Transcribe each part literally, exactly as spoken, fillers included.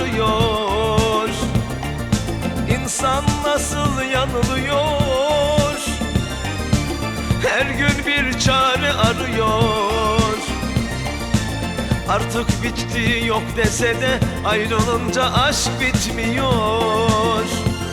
arıyor. İnsan nasıl yanılıyor, her gün bir çare arıyor. Artık bitti yok dese de ayrılınca aşk bitmiyor.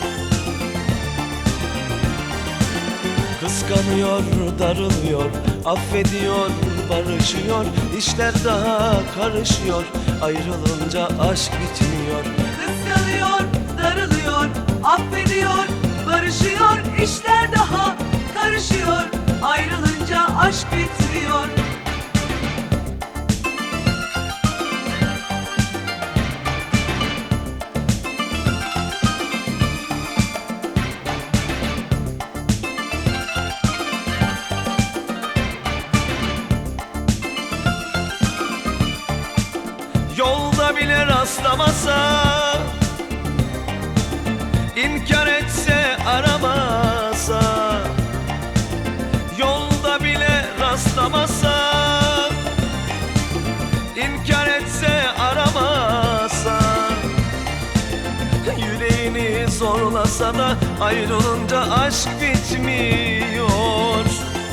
Kıskanıyor, darılıyor, affediyor, barışıyor. İşler daha karışıyor, ayrılınca aşk bitmiyor. Kıskanıyor, darılıyor, affediyor, barışıyor. İşler daha karışıyor, ayrılınca aşk bitmiyor. Yolda bile rastlamasa, İnkar etse aramasa, yolda bile rastlamasa, İnkar etse aramasa, yüreğini zorlasa da ayrılınca aşk bitmiyor.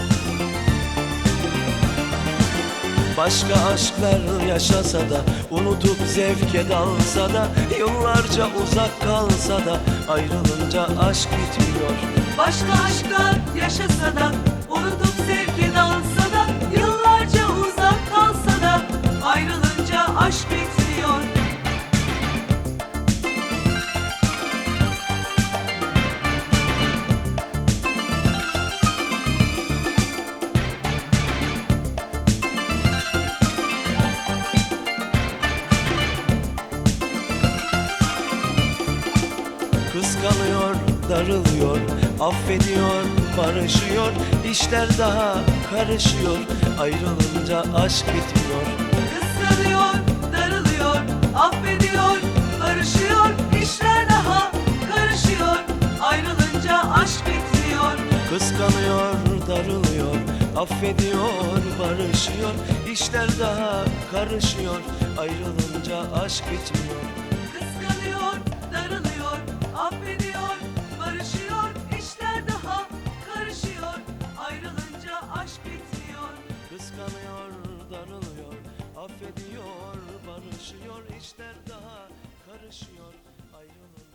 Başka aşklar yaşasa da, unutup zevke dalsa da, yıllarca uzak kalsa da ayrılınca aşk bitmiyor. Başka aşklar yaşasa da, unutup sevke dalsa da, yıllarca uzak kalsa da ayrılınca aşk bitmiyor. Kıskanıyor, darılıyor, affediyor, barışıyor. İşler daha karışıyor, ayrılınca aşk bitmiyor. Kıskanıyor, darılıyor, affediyor, barışıyor. İşler daha karışıyor, ayrılınca aşk bitmiyor. Kıskanıyor, darılıyor, affediyor, barışıyor. İşler daha karışıyor, ayrılınca aşk bitmiyor. Kıskanıyor, darılıyor, affediyor, barışıyor. İşler daha karışıyor, ayrılınca aşk bitmiyor. Kıskanıyor, darılıyor, affediyor, barışıyor. İşler daha karışıyor, ayrılınca